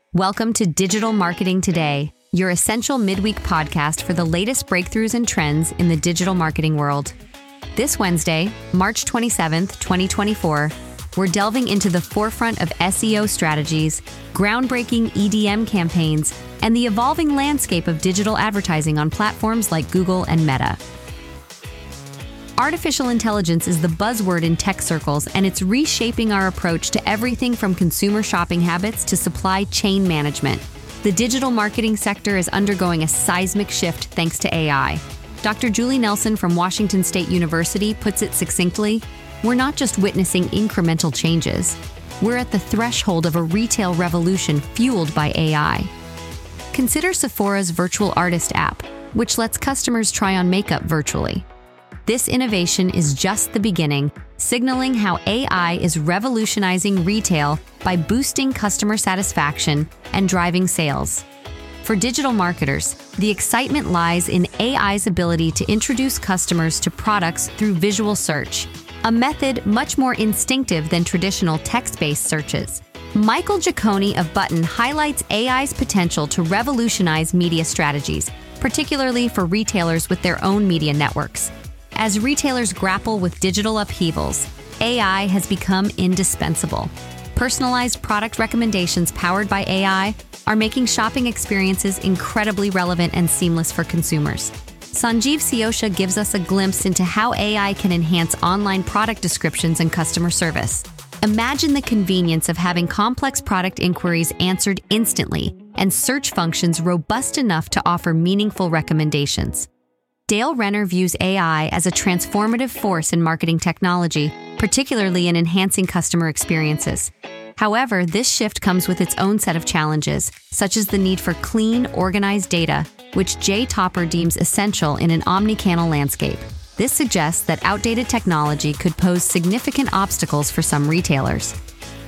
Welcome to Digital Marketing Today, your essential midweek podcast for the latest breakthroughs and trends in the digital marketing world. This Wednesday, March 27th, 2024, we're delving into the forefront of SEO strategies, groundbreaking EDM campaigns, and the evolving landscape of digital advertising on platforms like Google and Meta. Artificial intelligence is the buzzword in tech circles, and it's reshaping our approach to everything from consumer shopping habits to supply chain management. The digital marketing sector is undergoing a seismic shift thanks to AI. Dr. Julie Nelson from Washington State University puts it succinctly, we're not just witnessing incremental changes. We're at the threshold of a retail revolution fueled by AI. Consider Sephora's Virtual Artist app, which lets customers try on makeup virtually. This innovation is just the beginning, signaling how AI is revolutionizing retail by boosting customer satisfaction and driving sales. For digital marketers, the excitement lies in AI's ability to introduce customers to products through visual search, a method much more instinctive than traditional text-based searches. Michael Giacone of Button highlights AI's potential to revolutionize media strategies, particularly for retailers with their own media networks. As retailers grapple with digital upheavals, AI has become indispensable. Personalized product recommendations powered by AI are making shopping experiences incredibly relevant and seamless for consumers. Sanjeev Siosha gives us a glimpse into how AI can enhance online product descriptions and customer service. Imagine the convenience of having complex product inquiries answered instantly and search functions robust enough to offer meaningful recommendations. Dale Renner views AI as a transformative force in marketing technology, particularly in enhancing customer experiences. However, this shift comes with its own set of challenges, such as the need for clean, organized data, which Jay Topper deems essential in an omnichannel landscape. This suggests that outdated technology could pose significant obstacles for some retailers.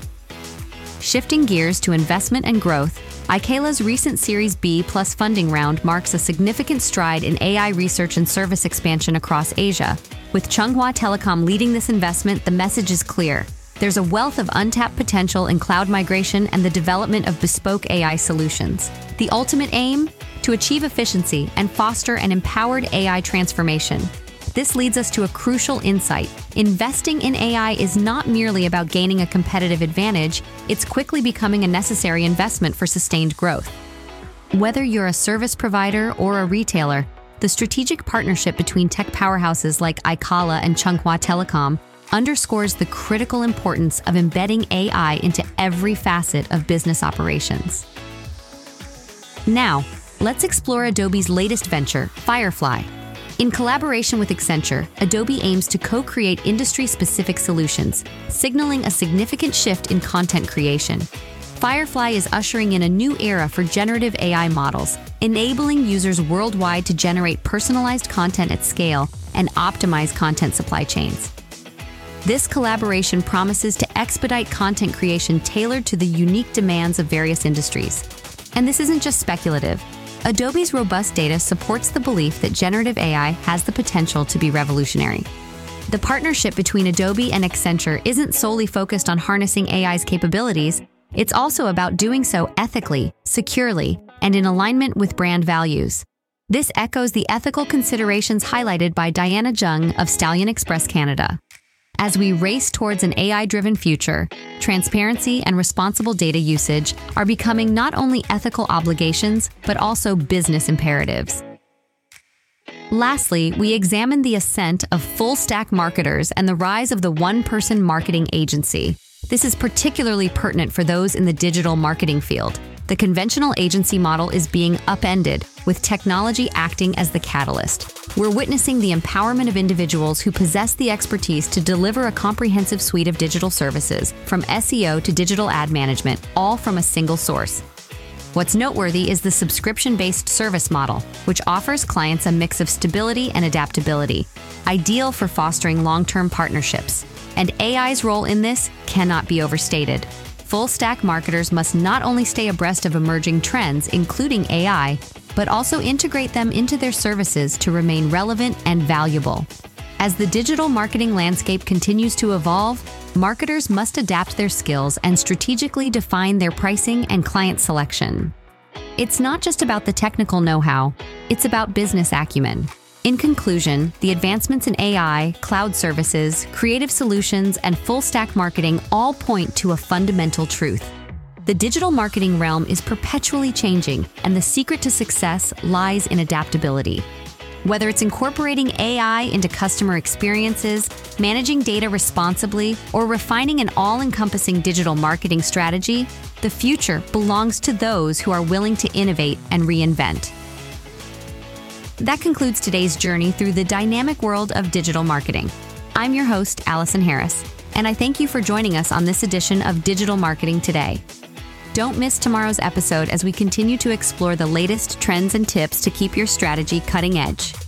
Shifting gears to investment and growth, Ikela's recent Series B+ funding round marks a significant stride in AI research and service expansion across Asia. With Chunghwa Telecom leading this investment, the message is clear. There's a wealth of untapped potential in cloud migration and the development of bespoke AI solutions. The ultimate aim? To achieve efficiency and foster an empowered AI transformation. This leads us to a crucial insight. Investing in AI is not merely about gaining a competitive advantage, it's quickly becoming a necessary investment for sustained growth. Whether you're a service provider or a retailer, the strategic partnership between tech powerhouses like Ikela and Chunghwa Telecom underscores the critical importance of embedding AI into every facet of business operations. Now, let's explore Adobe's latest venture, Firefly. In collaboration with Accenture, Adobe aims to co-create industry-specific solutions, signaling a significant shift in content creation. Firefly is ushering in a new era for generative AI models, enabling users worldwide to generate personalized content at scale and optimize content supply chains. This collaboration promises to expedite content creation tailored to the unique demands of various industries. And this isn't just speculative. Adobe's robust data supports the belief that generative AI has the potential to be revolutionary. The partnership between Adobe and Accenture isn't solely focused on harnessing AI's capabilities, it's also about doing so ethically, securely, and in alignment with brand values. This echoes the ethical considerations highlighted by Diana Jung of Stallion Express Canada. As we race towards an AI-driven future, transparency and responsible data usage are becoming not only ethical obligations, but also business imperatives. Lastly, we examine the ascent of full-stack marketers and the rise of the one-person marketing agency. This is particularly pertinent for those in the digital marketing field. The conventional agency model is being upended, with technology acting as the catalyst. We're witnessing the empowerment of individuals who possess the expertise to deliver a comprehensive suite of digital services, from SEO to digital ad management, all from a single source. What's noteworthy is the subscription-based service model, which offers clients a mix of stability and adaptability, ideal for fostering long-term partnerships. And AI's role in this cannot be overstated. Full-stack marketers must not only stay abreast of emerging trends, including AI, but also integrate them into their services to remain relevant and valuable. As the digital marketing landscape continues to evolve, marketers must adapt their skills and strategically define their pricing and client selection. It's not just about the technical know-how, it's about business acumen. In conclusion, the advancements in AI, cloud services, creative solutions, and full-stack marketing all point to a fundamental truth. The digital marketing realm is perpetually changing, and the secret to success lies in adaptability. Whether it's incorporating AI into customer experiences, managing data responsibly, or refining an all-encompassing digital marketing strategy, the future belongs to those who are willing to innovate and reinvent. That concludes today's journey through the dynamic world of digital marketing. I'm your host, Allison Harris, and I thank you for joining us on this edition of Digital Marketing Today. Don't miss tomorrow's episode as we continue to explore the latest trends and tips to keep your strategy cutting edge.